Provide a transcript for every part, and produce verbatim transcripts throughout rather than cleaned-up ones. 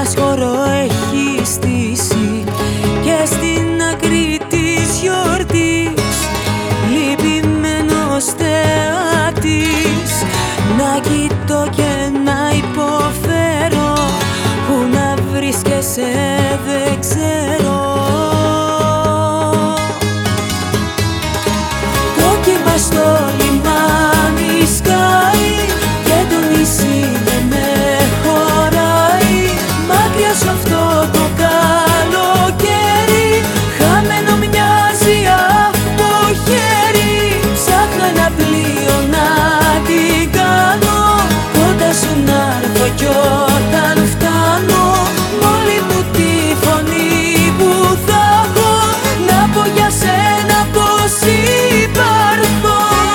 μας χώρο έχει στήσει και στην άκρη της γιορτής λυπημένος θεατής να κοιτώ και να υποφέρω, που να βρίσκεσαι δεν ξέρω. Το κύμα στο λιμάνι σκάει και το νησί δεν με χωράει, μακριά σ' αυτό το καλοκαίρι χαμένο μοιάζει από χέρι. Ψάχνω ένα πλοίο να την κάνω, κοντά σου να έρθω κι όταν φτάνω μόλι μου τη φωνή που θα έχω να πω για σένα πως υπάρχω.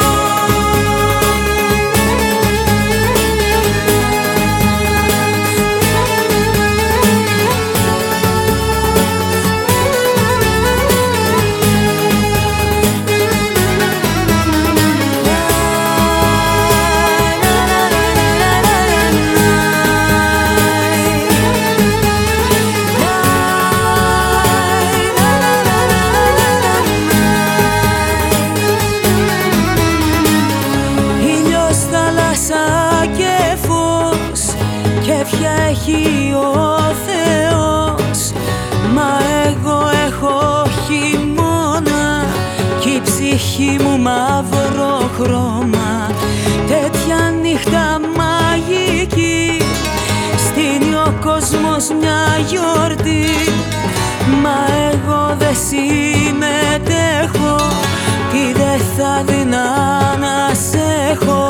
Κέφια έχει ο Θεός, μα εγώ έχω χειμώνα κι η ψυχή μου μαύρο χρώμα. Τέτοια νύχτα μαγική στείνει ο κόσμος μια γιορτή, μα εγώ δεν συμμετέχω, τι δεν θα δεινά να σε έχω.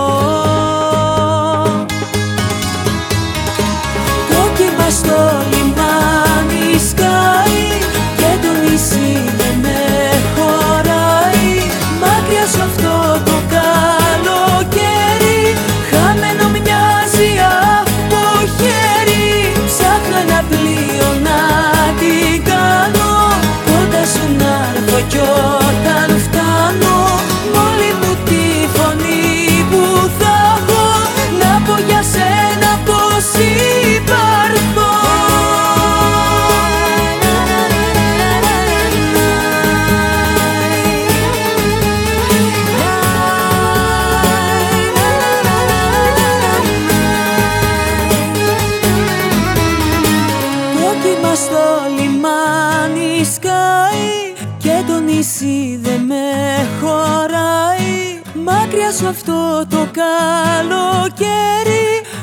Στο λιμάνι σκάει και το νησί δεν με χωράει, μακριά σ' αυτό το καλοκαίρι χαμένο μοιάζει από χέρι. Ψάχνω ένα πλοίο να την κάνω, κοντά σου να έρθω κι όταν φτάνω μόλι μου τη φωνή που θα έχω να πω για σένα πως υπάρχω. Στο λιμάνι σκάει και το νησί δεν με χωράει, μακριά σου αυτό το καλοκαίρι